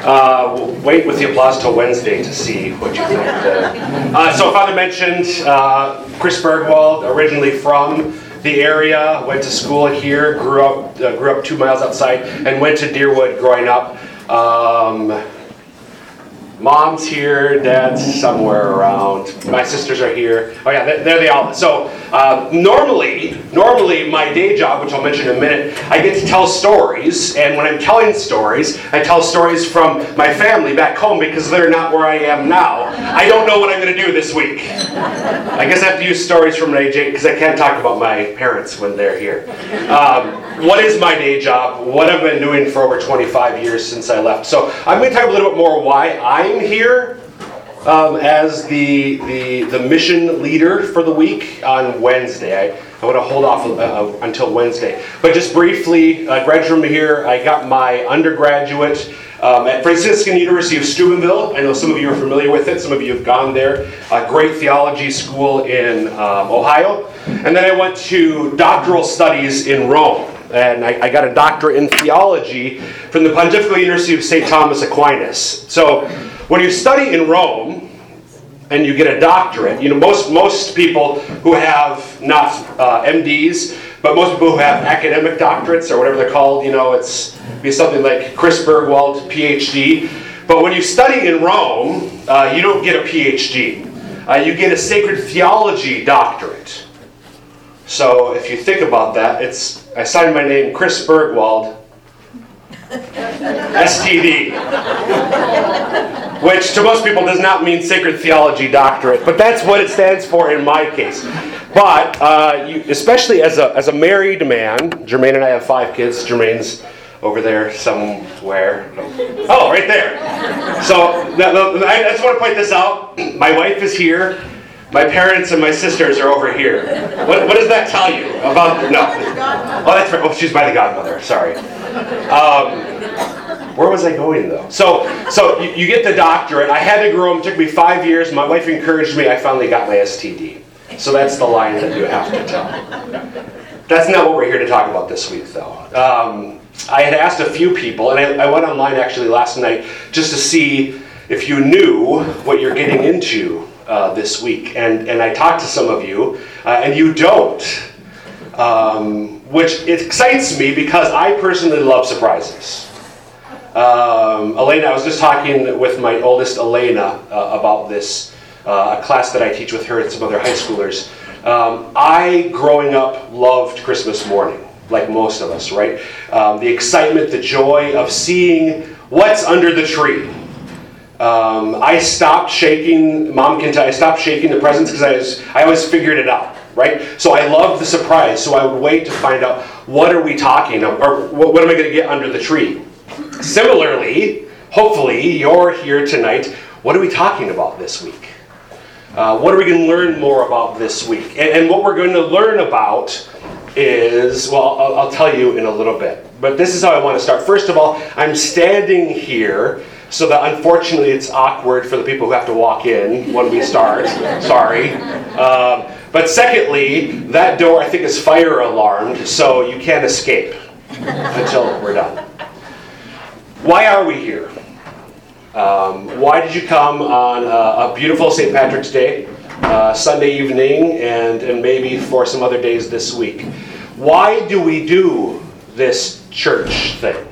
Wait with the applause till Wednesday to see what you think. So Father mentioned Chris Bergwald, originally from the area, went to school here, grew up 2 miles outside, and went to Deerwood growing up. Mom's here, Dad's somewhere around. My sisters are here. Oh yeah, there they all. So normally my day job, which I'll mention in a minute, I get to tell stories. And when I'm telling stories, I tell stories from my family back home because they're not where I am now. I don't know what I'm going to do this week. I guess I have to use stories from AJ because I can't talk about my parents when they're here. What is my day job? What I've been doing for over 25 years since I left. So I'm going to talk a little bit more why I'm here as the mission leader for the week on Wednesday. I want to hold off until Wednesday. But just briefly, graduated from here, I got my undergraduate at Franciscan University of Steubenville. I know some of you are familiar with it. Some of you have gone there. A great theology school in Ohio. And then I went to doctoral studies in Rome. And I got a doctorate in theology from the Pontifical University of St. Thomas Aquinas. So when you study in Rome and you get a doctorate, most people who have not MDs, but most people who have academic doctorates or whatever they're called, it's be something like Chris Bergwald, PhD. But when you study in Rome, you don't get a PhD. You get a sacred theology doctorate. So if you think about that, I signed my name Chris Bergwald, STD, which to most people does not mean Sacred Theology Doctorate, but that's what it stands for in my case. But especially as a married man, Jermaine and I have 5 kids. Jermaine's over there somewhere. Oh, right there. So I just want to point this out. My wife is here. My parents and my sisters are over here. What does that tell you about? No. Oh, that's right. Oh, she's by the godmother. Sorry. Where was I going though? So you get the doctorate. I had to grow them. It took me 5 years. My wife encouraged me. I finally got my STD. So that's the line that you have to tell. That's not what we're here to talk about this week, though. I had asked a few people, and I went online actually last night just to see if you knew what you're getting into this week. And I talked to some of you, and you don't. Which excites me because I personally love surprises. Elena, I was just talking with my oldest Elena about this, a class that I teach with her and some other high schoolers. I, growing up, loved Christmas morning, like most of us, right? The excitement, the joy of seeing what's under the tree. I stopped shaking, Mom can tell, I stopped shaking the presents because I always figured it out, right? So I loved the surprise, so I would wait to find out what are we talking about, or what am I going to get under the tree? Similarly, hopefully you're here tonight, what are we talking about this week? What are we going to learn more about this week? And what we're going to learn about is, well, I'll tell you in a little bit. But this is how I want to start. First of all, I'm standing here so that unfortunately it's awkward for the people who have to walk in when we start. Sorry. But secondly, that door I think is fire alarmed, so you can't escape until we're done. Why are we here? Why did you come on a beautiful St. Patrick's Day, Sunday evening, and maybe for some other days this week? Why do we do this church thing?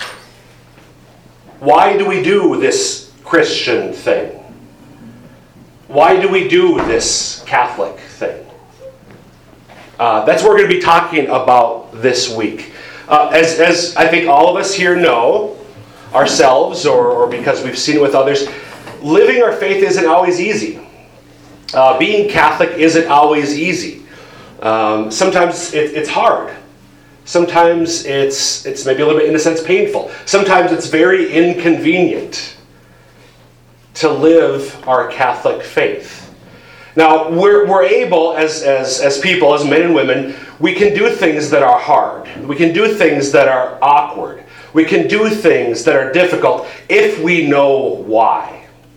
Why do we do this Christian thing? Why do we do this Catholic thing? That's what we're going to be talking about this week. As I think all of us here know, ourselves or because we've seen it with others, living our faith isn't always easy. Being Catholic isn't always easy. Sometimes it's hard. Sometimes it's maybe a little bit, in a sense, painful. Sometimes it's very inconvenient to live our Catholic faith. Now, we're able, as people, as men and women, we can do things that are hard. We can do things that are awkward. We can do things that are difficult if we know why.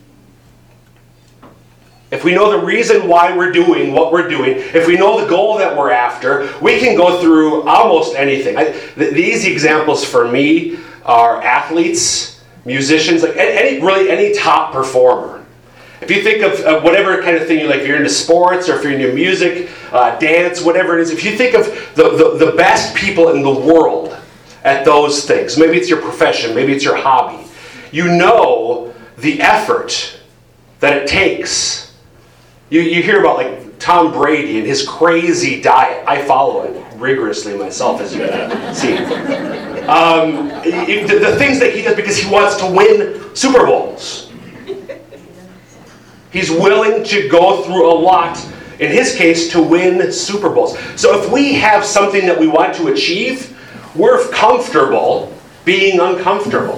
If we know the reason why we're doing what we're doing, if we know the goal that we're after, we can go through almost anything. The easy examples for me are athletes musicians, like any top performer. If you think of whatever kind of thing you like, if you're into sports or if you're into music, dance, whatever it is, if you think of the best people in the world at those things, maybe it's your profession, maybe it's your hobby, you know the effort that it takes. You hear about like Tom Brady and his crazy diet. I follow it rigorously myself, as you can see. The things that he does because he wants to win Super Bowls. He's willing to go through a lot, in his case, to win Super Bowls. So if we have something that we want to achieve, we're comfortable being uncomfortable.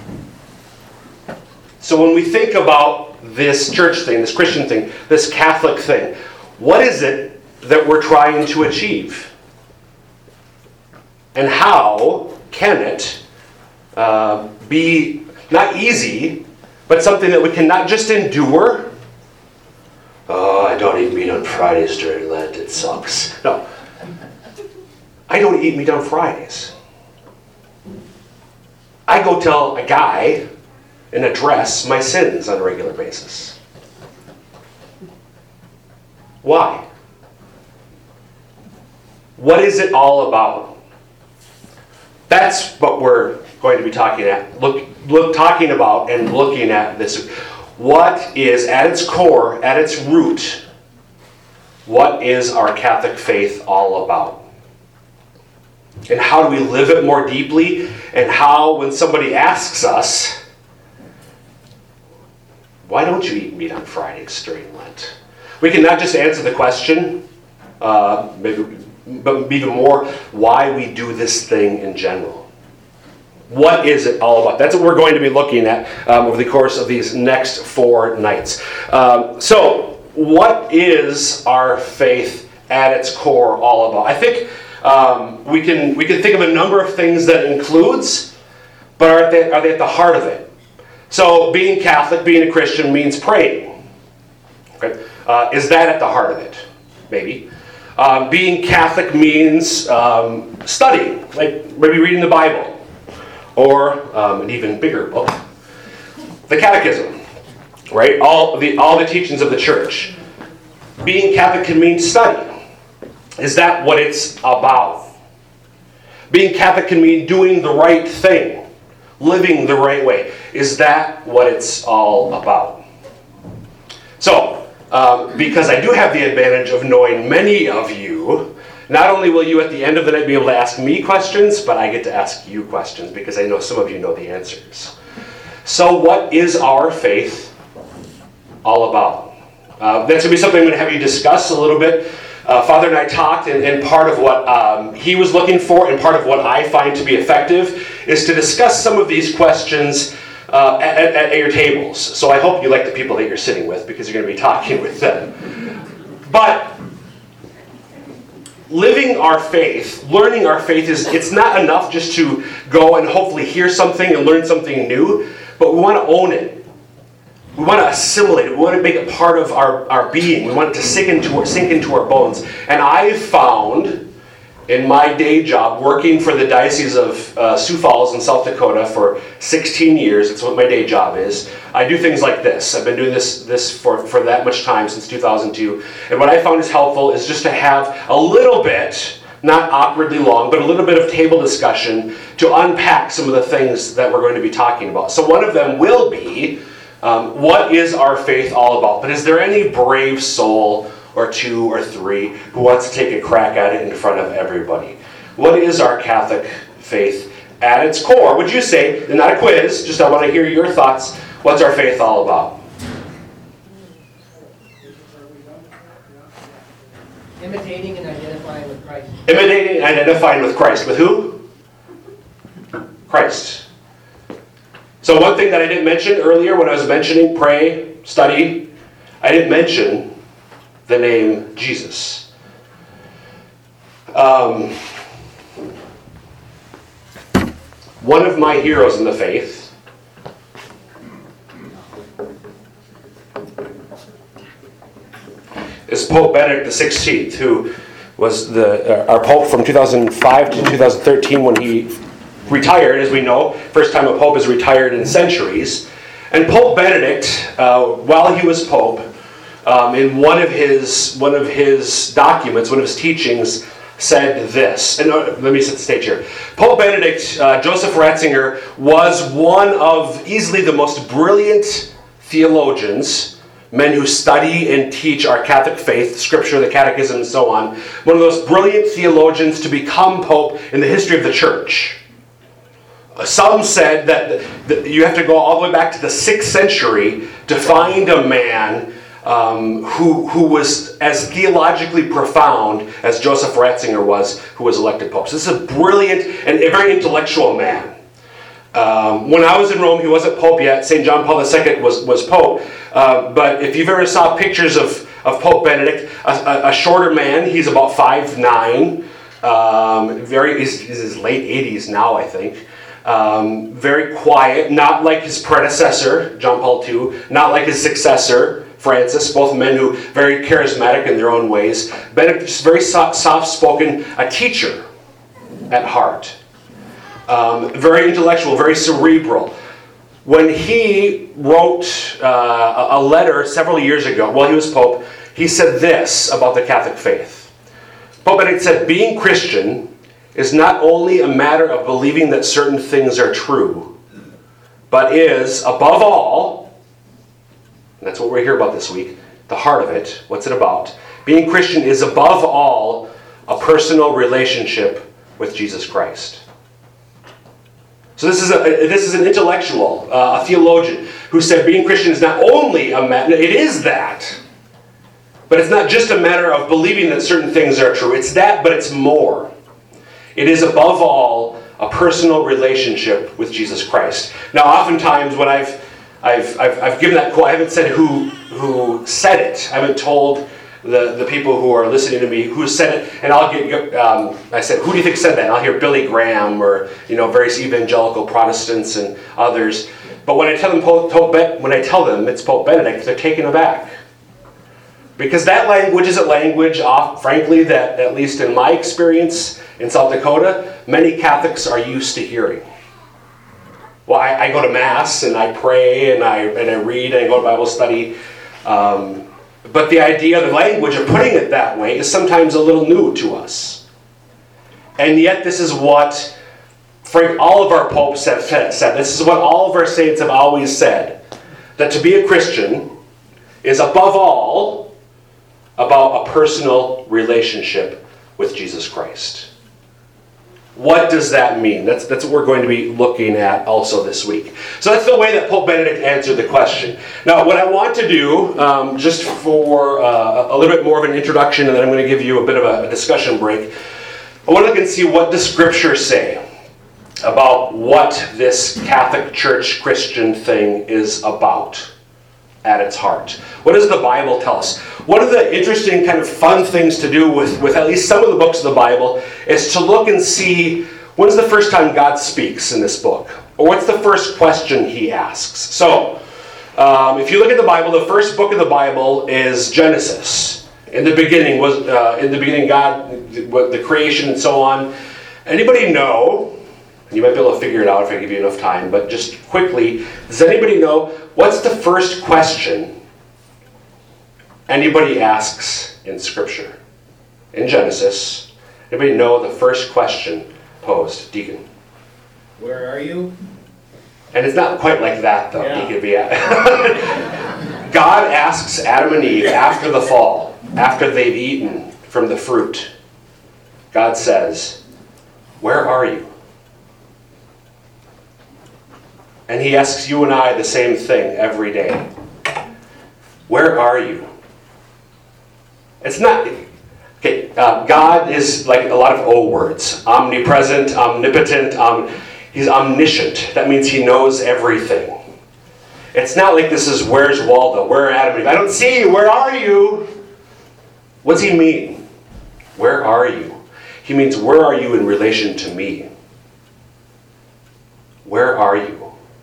So when we think about this church thing, this Christian thing, this Catholic thing, what is it that we're trying to achieve? And how can it be not easy, but something that we can not just endure? Oh, I don't eat meat on Fridays during Lent, it sucks. No, I don't eat meat on Fridays. I go tell a guy and address my sins on a regular basis. Why? What is it all about? That's what we're going to be talking about and looking at this. What is, at its core, at its root, what is our Catholic faith all about? And how do we live it more deeply? And how, when somebody asks us, why don't you eat meat on Fridays during Lent? We can not just answer the question, maybe, but even more, why we do this thing in general. What is it all about? That's what we're going to be looking at over the course of these next 4 nights. So, what is our faith at its core all about? I think we can think of a number of things that it includes, but are they at the heart of it? So, being Catholic, being a Christian means praying. Okay? Is that at the heart of it? Maybe. Being Catholic means studying, like maybe reading the Bible. Or an even bigger book, the Catechism, right? All the teachings of the Church. Being Catholic can mean study. Is that what it's about? Being Catholic can mean doing the right thing, living the right way. Is that what it's all about? So, because I do have the advantage of knowing many of you, not only will you at the end of the night be able to ask me questions, but I get to ask you questions because I know some of you know the answers. So what is our faith all about? That's going to be something I'm going to have you discuss a little bit. Father and I talked, and part of what he was looking for and part of what I find to be effective is to discuss some of these questions at your tables. So I hope you like the people that you're sitting with because you're going to be talking with them. But living our faith, learning our faith, it's not enough just to go and hopefully hear something and learn something new, but we want to own it. We want to assimilate it. We want to make it part of our being. We want it to sink into our bones. And I've found in my day job, working for the Diocese of Sioux Falls in South Dakota for 16 years, that's what my day job is, I do things like this. I've been doing this for that much time, since 2002. And what I found is helpful is just to have a little bit, not awkwardly long, but a little bit of table discussion to unpack some of the things that we're going to be talking about. So one of them will be, what is our faith all about? But is there any brave soul or 2 or 3 who wants to take a crack at it in front of everybody? What is our Catholic faith at its core? Would you say, and not a quiz, just I want to hear your thoughts, what's our faith all about? Imitating and identifying with Christ. Imitating and identifying with Christ. With who? Christ. So one thing that I didn't mention earlier when I was mentioning pray, study, I didn't mention the name Jesus. One of my heroes in the faith is Pope Benedict XVI, who was our Pope from 2005 to 2013 when he retired, as we know. First time a pope is retired in centuries. And Pope Benedict, while he was pope, in one of his documents, one of his teachings, said this. And let me set the stage here. Pope Benedict, Joseph Ratzinger, was one of easily the most brilliant theologians, men who study and teach our Catholic faith, Scripture, the Catechism, and so on. One of those brilliant theologians to become pope in the history of the Church. Some said that you have to go all the way back to the 6th century to find a man who was as theologically profound as Joseph Ratzinger was, who was elected pope. So this is a brilliant and a very intellectual man. When I was in Rome, he wasn't pope yet. St. John Paul II was pope. But if you've ever saw pictures of Pope Benedict, a shorter man, he's about 5'9", he's in his late 80s now, I think. Very quiet, not like his predecessor, John Paul II, not like his successor, Francis, both men who very charismatic in their own ways. Benedict is very soft-spoken, a teacher at heart. Very intellectual, very cerebral. When he wrote a letter several years ago, while he was Pope, he said this about the Catholic faith. Pope Benedict said, being Christian is not only a matter of believing that certain things are true, but is, above all, and that's what we're here about this week, the heart of it, what's it about? Being Christian is, above all, a personal relationship with Jesus Christ. So this is an intellectual, a theologian, who said being Christian is not only a matter, it is that, but it's not just a matter of believing that certain things are true. It's that, but it's more. It is above all a personal relationship with Jesus Christ. Now, oftentimes when I've given that quote, I haven't said who said it. I haven't told the people who are listening to me who said it, and I'll get. I said, "Who do you think said that?" And I'll hear Billy Graham or various evangelical Protestants and others. But when I tell them it's Pope Benedict, they're taken aback. Because that language is a language, frankly, that at least in my experience in South Dakota, many Catholics are used to hearing. Well, I go to Mass and I pray and I read and I go to Bible study. But the idea, the language of putting it that way is sometimes a little new to us. And yet this is what all of our popes have said. This is what all of our saints have always said. That to be a Christian is above all about a personal relationship with Jesus Christ. What does that mean? That's what we're going to be looking at also this week. So that's the way that Pope Benedict answered the question. Now, what I want to do, just for a little bit more of an introduction, and then I'm going to give you a bit of a discussion break, I want to look and see what does Scripture say about what this Catholic Church Christian thing is about at its heart. What does the Bible tell us? One of the interesting kind of fun things to do with at least some of the books of the Bible is to look and see when's the first time God speaks in this book? Or what's the first question he asks? So, if you look at the Bible, the first book of the Bible is Genesis. In the beginning God, the creation and so on. Anybody know, you might be able to figure it out if I give you enough time, but just quickly, does anybody know what's the first question anybody asks in Scripture? In Genesis, anybody know the first question posed? Deacon. Where are you? And it's not quite like that, though, Yeah. Deacon. God asks Adam and Eve after the fall, after they've eaten from the fruit. God says, "Where are you?" And he asks you and I the same thing every day. Where are you? It's not... Okay, God is like a lot of O words. Omnipresent, omnipotent, he's omniscient. That means he knows everything. It's not like this is, where's Waldo? Where are Adam and Eve? I don't see you. Where are you? What does he mean? Where are you? He means, where are you in relation to me? Where are you?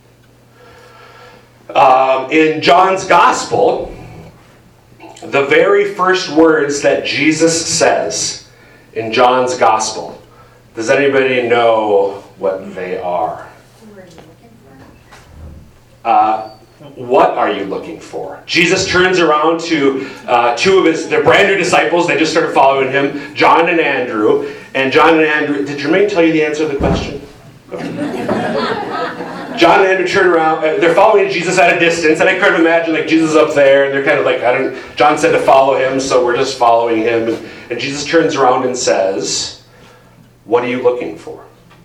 In John's Gospel, the very first words that Jesus says in John's Gospel, Does anybody know what they are? What are you looking for? Jesus turns around to two of their brand new disciples. They just started following him, John and Andrew. And John and Andrew, did Jermaine tell you the answer to the question? John and Andrew turn around. They're following Jesus at a distance, and I could imagine like Jesus up there, and they're kind of like, John said to follow him, so we're just following him. And Jesus turns around and says, "What are you looking for?"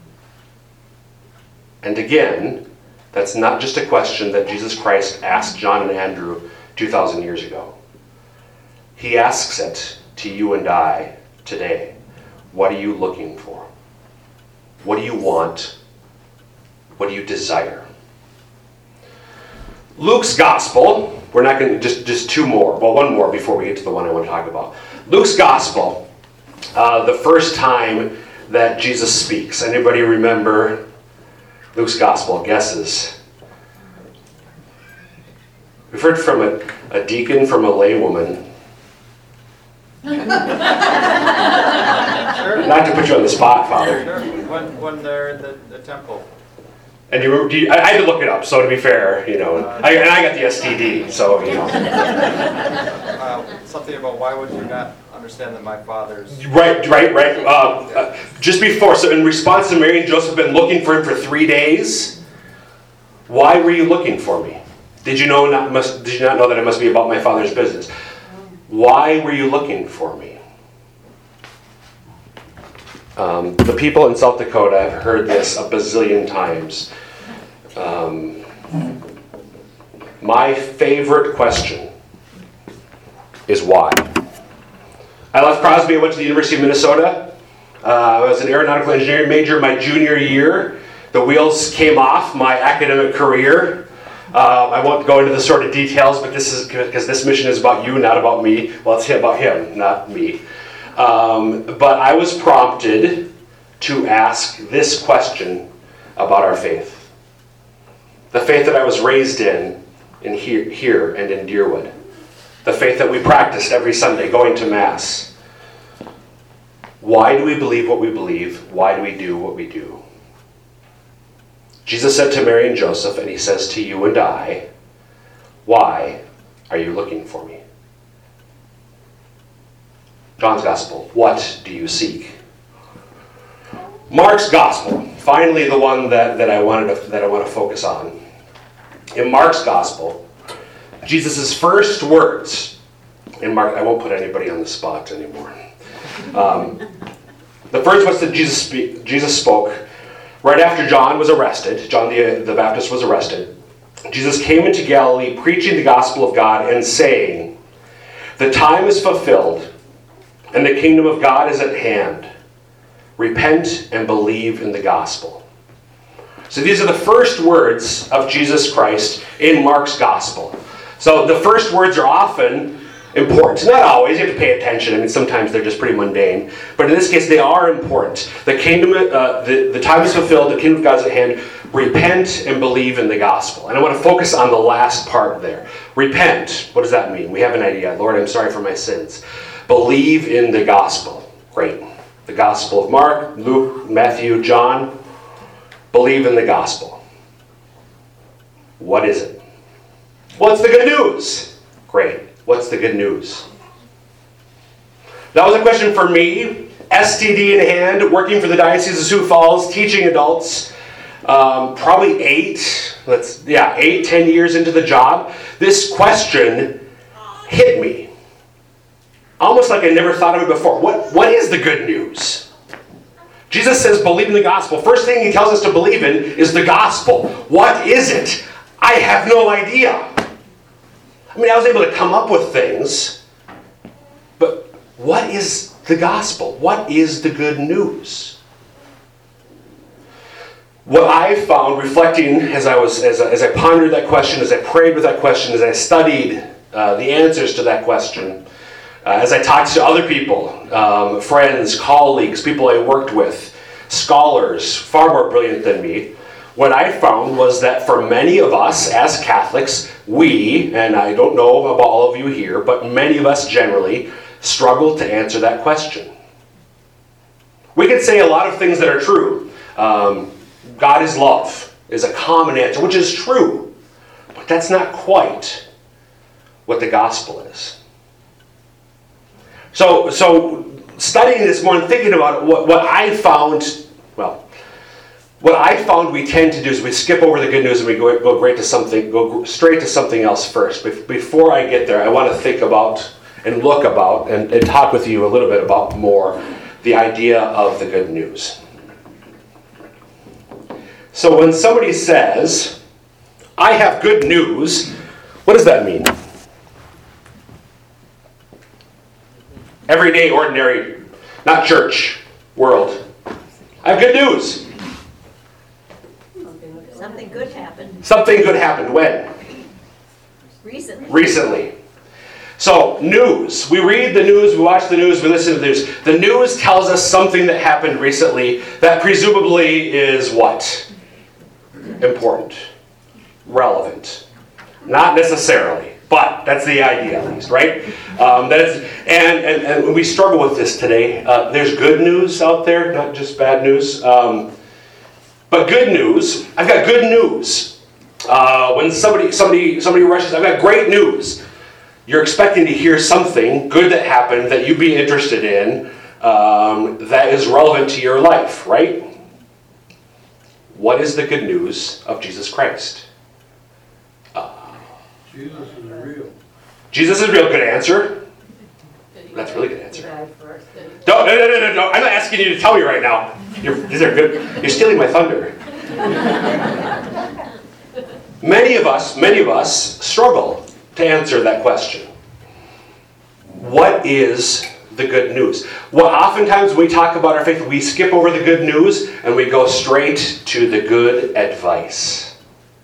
And again, that's not just a question that Jesus Christ asked John and Andrew 2,000 years ago. He asks it to you and I today. What are you looking for? What do you want? What do you desire? Luke's gospel, we're not going to, just two more, well, one more before we get to the one I want to talk about. Luke's gospel, the first time that Jesus speaks. Anybody remember Luke's gospel? Guesses? We've heard from a deacon, from a laywoman. Sure. Not to put you on the spot, Father. Sure. When they're in the temple. And I had to look it up, so to be fair, I got the STD, so, Something about why would you not understand that my father's... Right. Just before, so in response to Mary and Joseph have been looking for him for 3 days, why were you looking for me? Did you not know that it must be about my Father's business? Why were you looking for me? The people in South Dakota have heard this a bazillion times. My favorite question is why. I left Crosby and went to the University of Minnesota. I was an aeronautical engineering major my junior year. The wheels came off my academic career. I won't go into the sort of details, but this is because this mission is about you, not about me. Well, it's about him, not me. But I was prompted to ask this question about our faith. The faith that I was raised in here and in Deerwood. The faith that we practiced every Sunday, going to Mass. Why do we believe what we believe? Why do we do what we do? Jesus said to Mary and Joseph, and he says to you and I, why are you looking for me? John's Gospel, what do you seek? Mark's Gospel, finally the one that I want to focus on. In Mark's Gospel, Jesus' first words, in Mark, I won't put anybody on the spot anymore. The first words that Jesus spoke right after John was arrested, John the Baptist was arrested. Jesus came into Galilee preaching the gospel of God and saying, "The time is fulfilled and the kingdom of God is at hand. Repent and believe in the gospel." So these are the first words of Jesus Christ in Mark's Gospel. So the first words are often important. Not always. You have to pay attention. I mean, sometimes they're just pretty mundane. But in this case, they are important. The kingdom, the time is fulfilled. The kingdom of God is at hand. Repent and believe in the gospel. And I want to focus on the last part there. Repent. What does that mean? We have an idea. Lord, I'm sorry for my sins. Believe in the gospel. Great. The gospel of Mark, Luke, Matthew, John. Believe in the gospel. What is it? What's the good news? Great. What's the good news? That was a question for me. STD in hand, working for the Diocese of Sioux Falls, teaching adults. Probably 10 years into the job. This question hit me. Almost like I never thought of it before. What is the good news? Jesus says believe in the gospel. First thing he tells us to believe in is the gospel. What is it? I have no idea. I mean, I was able to come up with things, but what is the gospel? What is the good news? What I found reflecting as I pondered that question, as I prayed with that question, as I studied the answers to that question, as I talked to other people, friends, colleagues, people I worked with, scholars, far more brilliant than me, what I found was that for many of us as Catholics, we, and I don't know about all of you here, but many of us generally struggle to answer that question. We could say a lot of things that are true. God is love is a common answer, which is true. But that's not quite what the gospel is. So studying this more and thinking about it, what I found we tend to do is we skip over the good news and we go straight to something else first. Before I get there, I want to think about and look about and talk with you a little bit about more the idea of the good news. So when somebody says, I have good news, what does that mean? Everyday, ordinary, not church, world. I have good news. Something good happened. Something good happened. When? Recently. So, news. We read the news, we watch the news, we listen to the news. The news tells us something that happened recently that presumably is what? Important. Relevant. Not necessarily, but that's the idea at least, right? And we struggle with this today. There's good news out there, not just bad news. But good news, I've got good news. When somebody rushes, I've got great news. You're expecting to hear something good that happened that you'd be interested in that is relevant to your life, right? What is the good news of Jesus Christ? Jesus is real. Jesus is real. Good answer. That's a really good answer. No. I'm not asking you to tell me right now. These are good. You're stealing my thunder. Many of us struggle to answer that question. What is the good news? Well, oftentimes when we talk about our faith, we skip over the good news and we go straight to the good advice.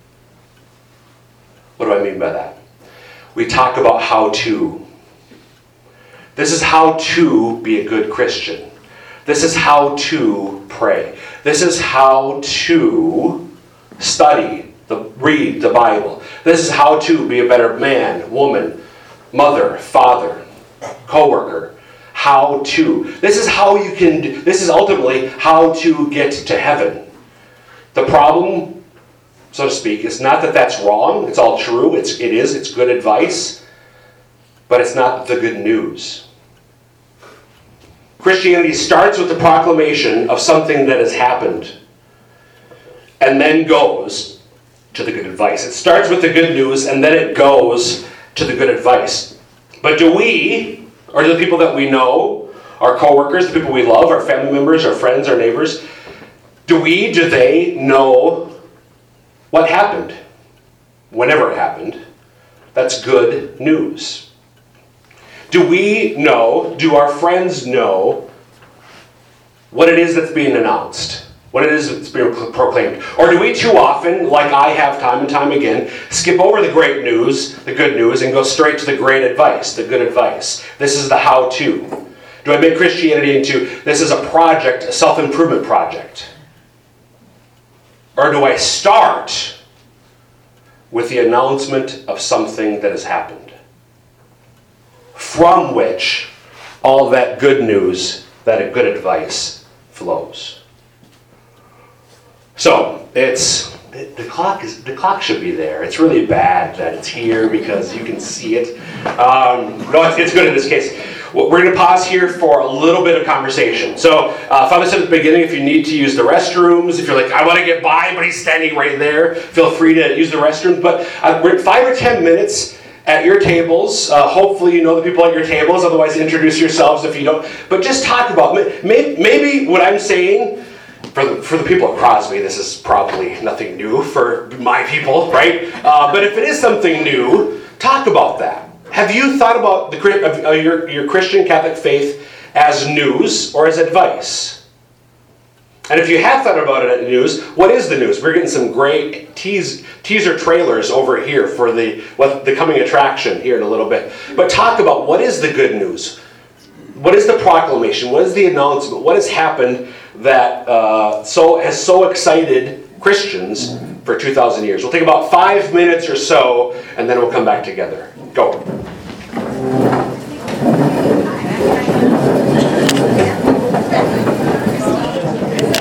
What do I mean by that? We talk about how to. This is how to be a good Christian. This is how to pray. This is how to read the Bible. This is how to be a better man, woman, mother, father, co-worker. How to. This is ultimately how to get to heaven. The problem, so to speak, is not that that's wrong. It's all true. It's good advice. But it's not the good news. Christianity starts with the proclamation of something that has happened and then goes to the good advice. It starts with the good news and then it goes to the good advice. But do we, or do the people that we know, our co-workers, the people we love, our family members, our friends, our neighbors, do they know what happened? Whenever it happened. That's good news. Do we know, do our friends know what it is that's being announced? What it is that's being proclaimed? Or do we too often, like I have time and time again, skip over the great news, the good news, and go straight to the great advice, the good advice? This is the how-to. Do I make Christianity into, this is a project, a self-improvement project? Or do I start with the announcement of something that has happened, from which all that good news, that good advice flows? So the clock should be there. It's really bad that it's here because you can see it. No, it's good in this case. We're going to pause here for a little bit of conversation. So, Father said at the beginning, if you need to use the restrooms, if you're like, I want to get by, but he's standing right there, feel free to use the restrooms. But we're at 5 or 10 minutes at your tables. Hopefully you know the people at your tables. Otherwise, introduce yourselves if you don't. But just talk about, maybe what I'm saying, for the people at Crosby, this is probably nothing new for my people, right? But if it is something new, talk about that. Have you thought about your Christian Catholic faith as news or as advice? And if you have thought about it as news, what is the news? We're getting some great teaser trailers over here for the coming attraction here in a little bit. But talk about what is the good news? What is the proclamation? What is the announcement? What has happened that has so excited Christians for 2,000 years? We'll take about 5 minutes or so, and then we'll come back together. Go.